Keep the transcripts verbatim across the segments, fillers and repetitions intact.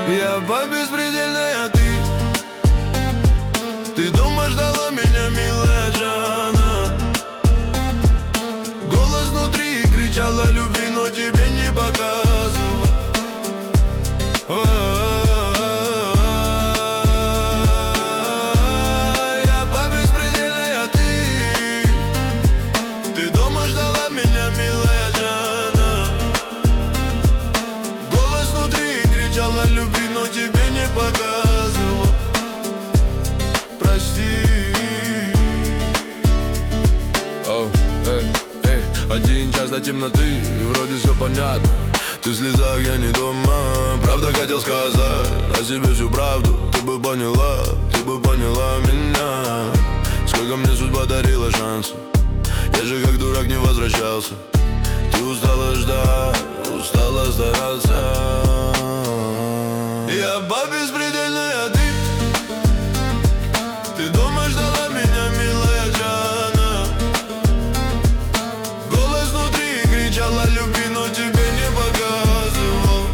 Я по беспредельной, а ты? Ты дома ждала меня, милая Джана. Голос внутри кричал о любви, но тебе не показывал. Я по беспредельной, а ты? Ты дома ждала меня, милая Джана. Голос внутри кричал о любви, но тебе не показывал. Прости. Оу, эй, эй, один час до темноты, вроде все понятно. Ты в слезах, я не дома. Правда хотел сказать о себе всю правду. Ты бы поняла, ты бы поняла меня. Сколько мне судьба дарила шансов, я же как дурак не возвращался. Ты устала ждать, устала стараться. Я по беспредельной, а ты? Ты дома ждала меня, милая Джана. Голос внутри кричал о любви, но тебе не показывал.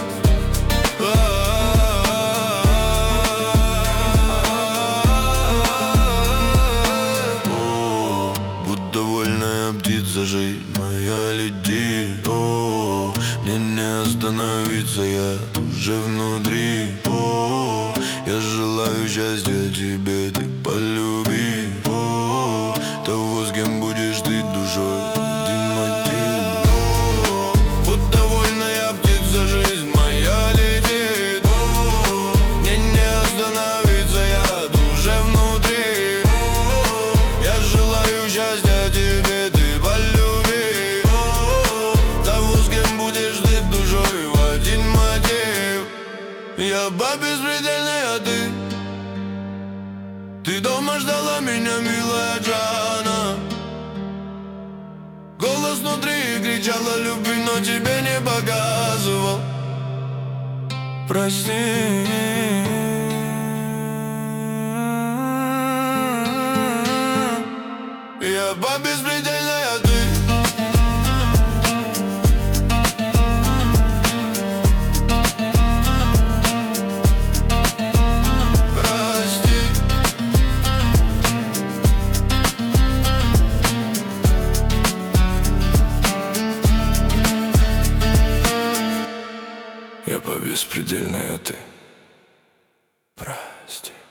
О, будто вольная птица, жизнь моя, лети. О, мне не остановиться, я уже внутри. О, я желаю счастья тебе, ты полюби. О, того, с кем будешь ты душой, один мотив. О, будто вольная птица, жизнь моя летит. О, мне не остановиться, я уже внутри. О, я желаю счастья тебе, ты полюби. О, того, с кем будешь ты душой, в один мотив. Я по беспредельной, а ты? Ты дома ждала меня, милая Джана. Голос внутри кричал о любви, но тебе не показывал. Прости. Я по беспредельной, а ты? Я по беспредельной, а ты? Прости.